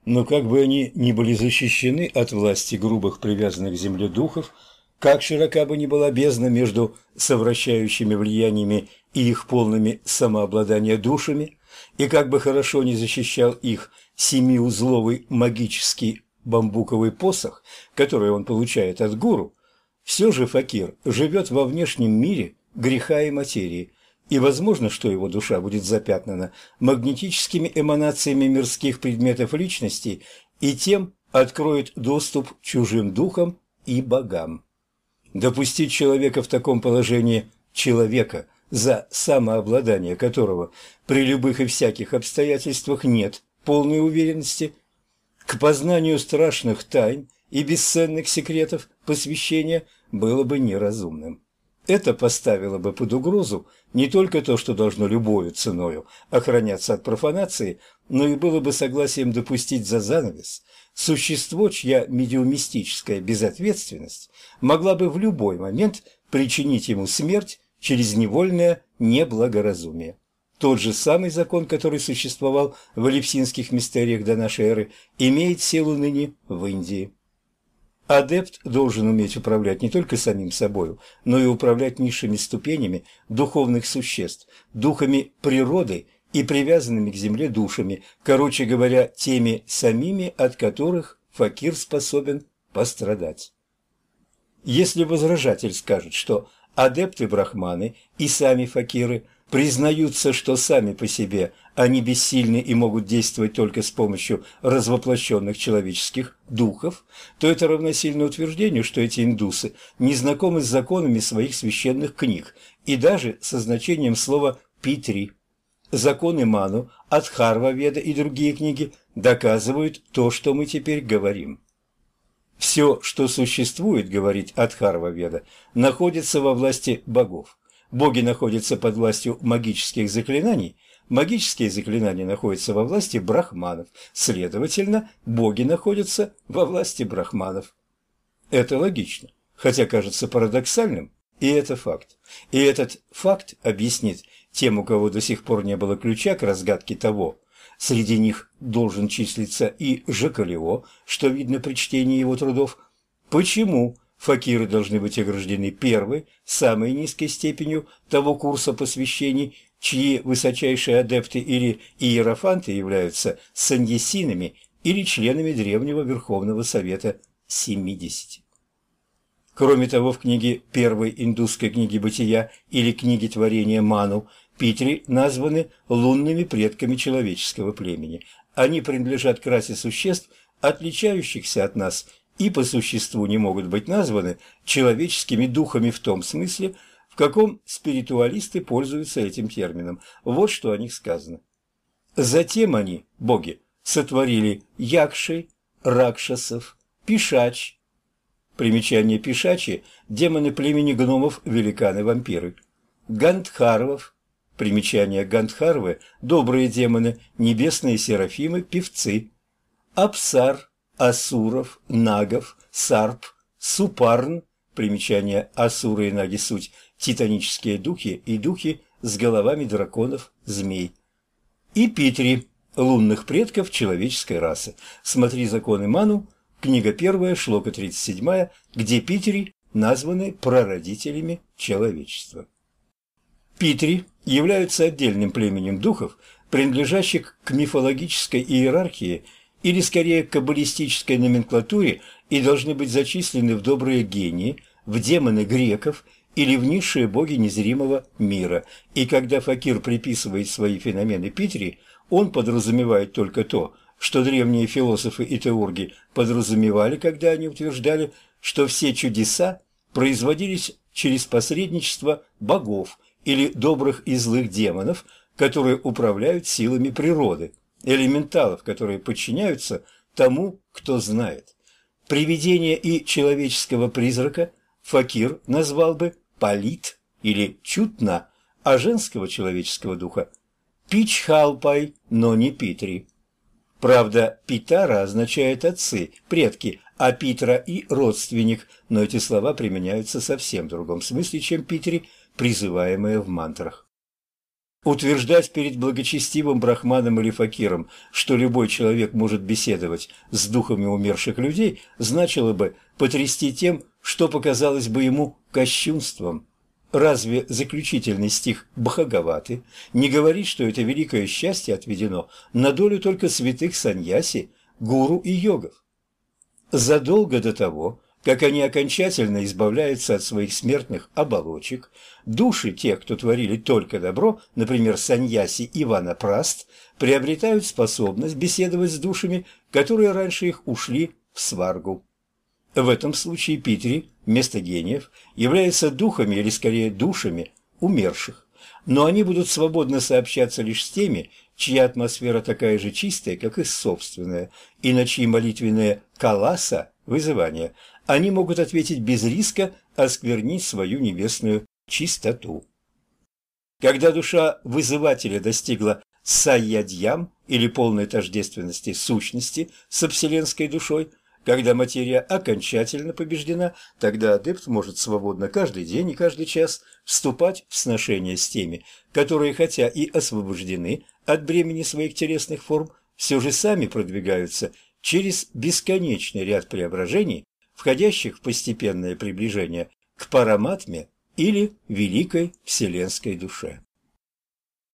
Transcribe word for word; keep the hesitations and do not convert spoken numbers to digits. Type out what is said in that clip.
Но как бы они ни были защищены от власти грубых привязанных к земле духов, как широка бы ни была бездна между совращающими влияниями и их полными самообладания душами, и как бы хорошо не защищал их семиузловый магический бамбуковый посох, который он получает от гуру, все же факир живет во внешнем мире греха и материи, и возможно, что его душа будет запятнана магнетическими эманациями мирских предметов личности и тем откроет доступ к чужим духам и богам. Допустить человека в таком положении человека, за самообладание которого при любых и всяких обстоятельствах нет полной уверенности, к познанию страшных тайн и бесценных секретов посвящения было бы неразумным. Это поставило бы под угрозу не только то, что должно любою ценою охраняться от профанации, но и было бы согласием допустить за занавес существо, чья медиумистическая безответственность могла бы в любой момент причинить ему смерть через невольное неблагоразумие. Тот же самый закон, который существовал в элевсинских мистериях до нашей эры, имеет силу ныне в Индии. Адепт должен уметь управлять не только самим собою, но и управлять низшими ступенями духовных существ, духами природы и привязанными к земле душами, короче говоря, теми самими, от которых факир способен пострадать. Если возражатель скажет, что адепты-брахманы и сами факиры признаются, что сами по себе они бессильны и могут действовать только с помощью развоплощенных человеческих духов, то это равносильно утверждению, что эти индусы не знакомы с законами своих священных книг и даже со значением слова «питри». Законы Ману, Адхарва-веда и другие книги доказывают то, что мы теперь говорим. Все, что существует, говорит Адхарва-веда, находится во власти богов. Боги находятся под властью магических заклинаний, магические заклинания находятся во власти брахманов, следовательно, боги находятся во власти брахманов. Это логично, хотя кажется парадоксальным, и это факт. И этот факт объяснит тем, у кого до сих пор не было ключа к разгадке того, среди них должен числиться и Жакалео, что видно при чтении его трудов, почему факиры должны быть ограждены первой, самой низкой степенью того курса посвящений, чьи высочайшие адепты или иерофанты являются саньясинами или членами древнего Верховного Совета семидесяти. Кроме того, в книге первой индусской книги Бытия или книге творения Ману Питри названы лунными предками человеческого племени. Они принадлежат к расе существ, отличающихся от нас, и по существу не могут быть названы человеческими духами в том смысле, в каком спиритуалисты пользуются этим термином. Вот что о них сказано. Затем они, боги, сотворили якшей, ракшасов, пишач. Примечание пишачи – демоны племени гномов, великаны, вампиры. Гандхарвов. Примечание гандхарвы – добрые демоны, небесные серафимы, певцы. Апсар, асуров, нагов, сарп, супарн. Примечание асуры и наги суть – титанические духи и духи с головами драконов, змей. И Питри – лунных предков человеческой расы. Смотри законы Ману, книга первая, шлока тридцать седьмая, где Питри названы прародителями человечества. Питри являются отдельным племенем духов, принадлежащих к мифологической иерархии или скорее к каббалистической номенклатуре, и должны быть зачислены в добрые гении, в демоны греков или в низшие боги незримого мира. И когда факир приписывает свои феномены Питри, он подразумевает только то, что древние философы и теурги подразумевали, когда они утверждали, что все чудеса производились через посредничество богов или добрых и злых демонов, которые управляют силами природы, элементалов, которые подчиняются тому, кто знает. Привидение и человеческого призрака факир назвал бы палит или чутна, а женского человеческого духа – пичхалпай, но не питри. Правда, питара означает отцы, предки, а питра и родственник, но эти слова применяются совсем в другом смысле, чем питри, призываемые в мантрах. Утверждать перед благочестивым брахманом или факиром, что любой человек может беседовать с духами умерших людей, значило бы потрясти тем, что показалось бы ему кощунством. Разве заключительный стих Бхагаваты не говорит, что это великое счастье отведено на долю только святых саньяси, гуру и йогов? Задолго до того, как они окончательно избавляются от своих смертных оболочек, души тех, кто творили только добро, например, саньяси и ванапраст, приобретают способность беседовать с душами, которые раньше их ушли в сваргу. В этом случае Питри, вместо гениев, являются духами, или скорее душами, умерших. Но они будут свободно сообщаться лишь с теми, чья атмосфера такая же чистая, как их собственная, и на чьи молитвенные каласа, вызывания, они могут ответить без риска осквернить свою небесную чистоту. Когда душа вызывателя достигла сайядьям, или полной тождественности сущности со вселенской душой, когда материя окончательно побеждена, тогда адепт может свободно каждый день и каждый час вступать в сношения с теми, которые, хотя и освобождены от бремени своих телесных форм, все же сами продвигаются через бесконечный ряд преображений, входящих в постепенное приближение к параматме или великой вселенской душе.